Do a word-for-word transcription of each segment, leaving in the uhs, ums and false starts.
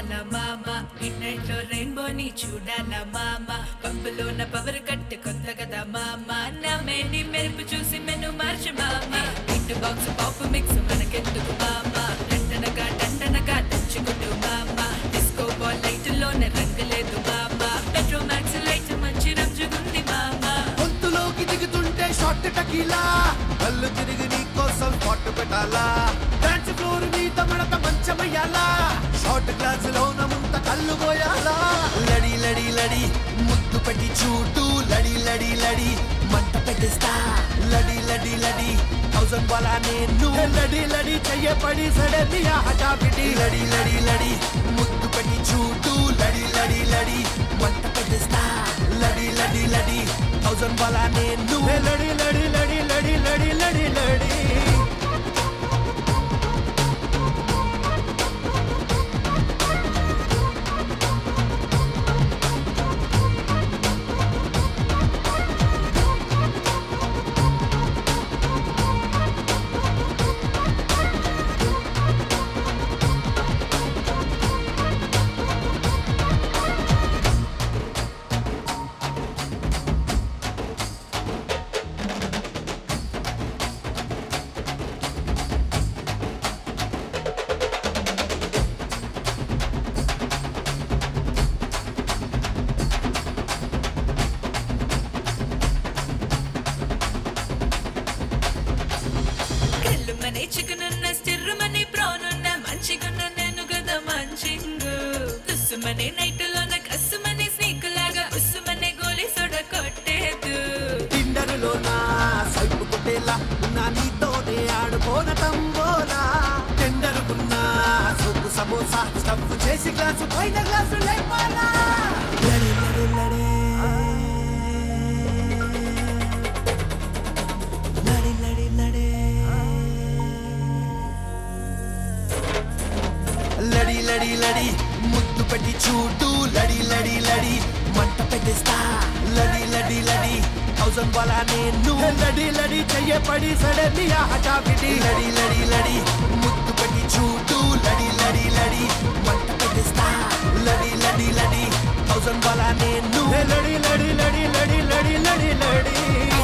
రావాలా మామ mid night లో రెయిన్బో ని చూడాలా మామ పంపులో నా పవర్ కట్ కొత్త కదా మామ నా మేని మెరుపు చూసి మెను మార్చు మామ హిట్ బాక్స్ పాప్ మిక్స్ మనకెందుకు మామ దండనగా దండనగా తెచ్చుకుంటూ మామ డిస్కో బాల్ లైట్ లోనే రంగులేదు మామ పెట్రో మ్యాక్స్ లైట్ మంచి రంజుగుంది మామ గొంతులోకి దిగుతుంటే షార్ట్ టకీలా కళ్ళు తిరిగి నీ కోసం స్పాట్ పెట్టాలా డాన్స్ ఫ్లోర్ మీద మడత మంచమయ్యాలా షార్ట్ గ్లాస్ లోన ముంత కళ్ళు పోయాలా లడి లడి లడి ముద్దు పెట్టి చూడు లడి లడి లడి మంట పెట్టిస్తా లడి లడి లడి థౌసండ్ వాలా నేను లడి లడి చెయ్యపడి సడలియా హఠాపిటి లడి లడి లడి ముద్దు పెట్టి చూడు లడి లడి లడి మంట పెట్టిస్తా లడి లడి లడి థౌసండ్ వాలా నేను లడి లడి లడి లడి లడి లడి లడి మనే చికెనున్న స్టిర్రుమని ప్రానున్న మంచిగున్న నేను కదా మంచింగు తుస్సుమనే నైటులోన కస్సుమనే స్నేక్ లాగా ఉస్సుమనే గోలి సొడ కొట్టేదు టిండరులో నా సైపు కొట్టేలా నా నీతోనే ఆడుకోన తంబోలా టెండరుకున్నా సొక్కు సమోసా స్టఫ్ చేసి గ్లాసు పైన గ్లాసు లేపాలా లడి లడి లడి లడి లడి లడి లడి లడి లడి ముద్దు పెట్టి చూడు లడి లడి లడి మంట పెట్టిస్తా లడి లడి లడి థౌసండ్ వాలా నేను లడి లడి చెయ్యపడి సడలియా హఠాపిటి లడి లడి లడి ముద్దు పెట్టి చూడు లడి లడి లడి మంట పెట్టిస్తా లడి లడి లడి థౌసండ్ వాలా నేను లడి లడి లడి లడి లడి లడి లడి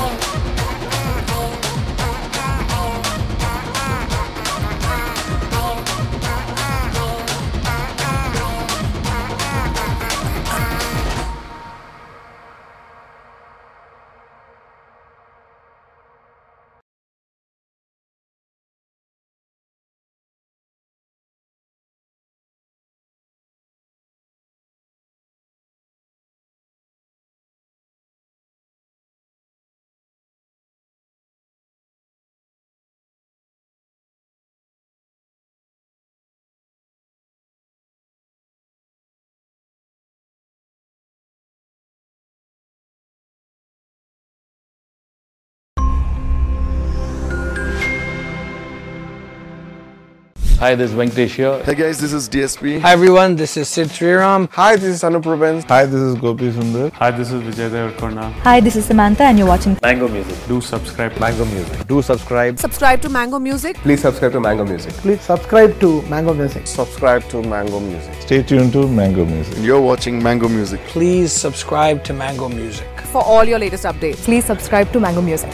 Hi, this is Venkatesh here. Hey guys, this is D S P. Hi everyone, this is Sid Sriram. Hi, this is Anup Rubens. Hi, this is Gopi Sundar. Hi, this is Vijay Devarkonda. Hi, this is Samantha and you're watching Mango Music. Do subscribe. Mango Music. Do subscribe. Subscribe to Mango Music. Please subscribe to Mango Music. Please subscribe to Mango Music. Subscribe to Mango Music. Stay tuned to Mango Music. You're watching Mango Music. Please subscribe to Mango Music. For all your latest updates. Please subscribe to Mango Music.